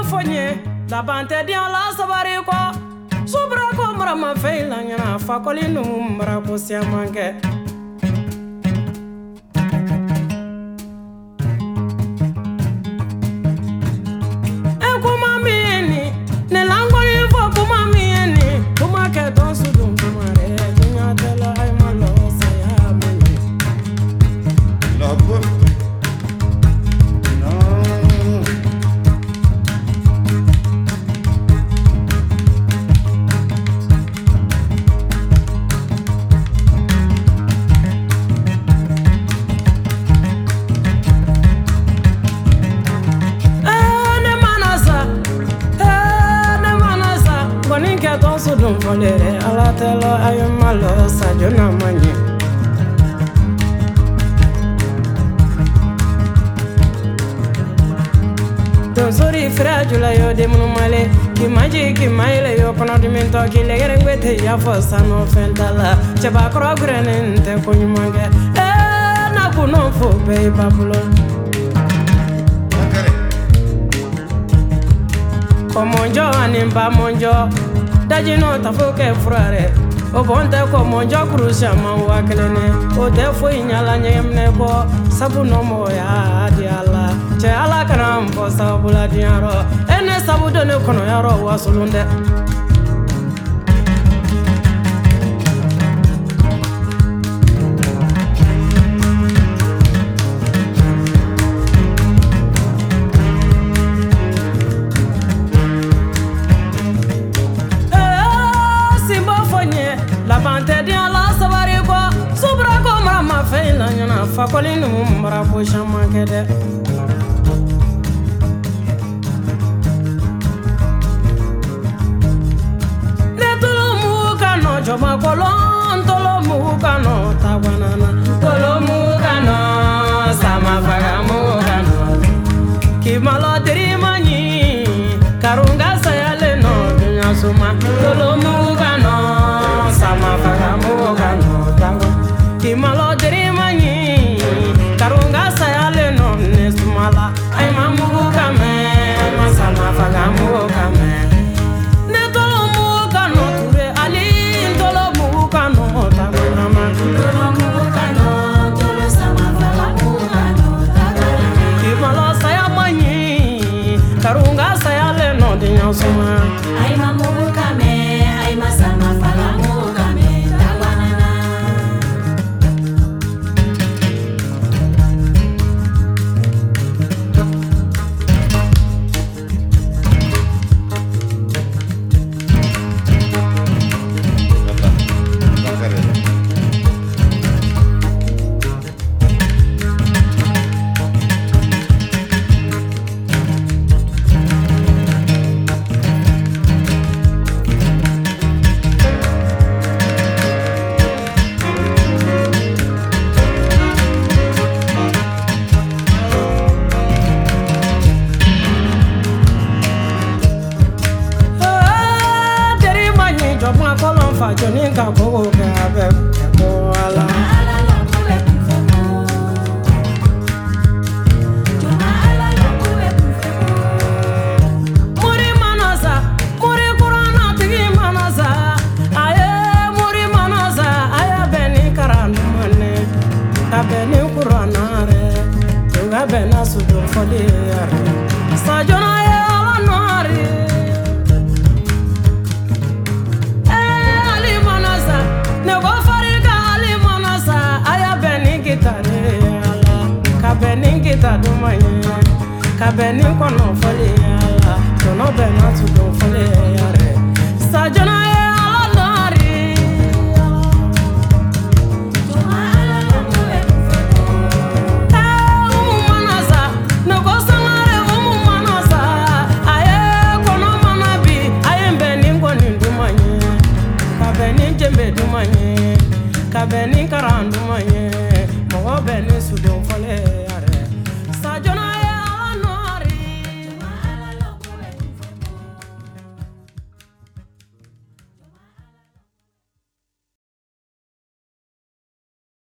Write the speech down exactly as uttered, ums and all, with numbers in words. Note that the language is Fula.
fonye la bante dia la sabari ko subra ko marama feila nyana fakoli no mara ko siamange e kuma mieni ne langoni fo kuma mieni kuma ke don sudum kuma re nya tela ay malo sayama love sudum folere ala telo ayo malo sajona manye don sori fragile yo de munumale ki maji ki maile yo kono diminto ki legere ngwete ya fosa no fentala cheba krogrenen te kunyumange e na kuno fo be babulo komonjo animba monjo dajino tafoke frare o bonte ko monjo kurusha manwa kelene o defo inyala nyemne ko sabu no moya diala che ala kanam po sabula diaro ene sabu done kono yaro wasulunde la bante dia la sabari ko subra ko marama feila nyana fakoli no mara ko shamakede ne tolo mu kano joma kolon tolo mu kano tawanana tolo mu kano sama faga mu kano ki malo diri mani karunga sayale no dunya suma tolo mu kano sama faga muga no tango ki malo diri mani karunga sayale no nesmala ay mamuga me ma sama faga muga me ne tolo muga no ture ali tolo muga no tango rama tolo muga no tolo sama faga muga no tango ki malo sayamani karunga sayale no dinya suma ay mamuga me ay ma sama faga Joni ka gogo ka be ko ala ala lo ku be ku fe ko jona ala lo ku be ku fe ko muri manasa muri qur'ana tigi manasa aye muri manasa aya beni karanu mane ka beni qur'ana re nga bena sudo fali yare sa jona ya ala nari Beningita do manye ka benin kono fole ala to no be na to do fole yare sa jona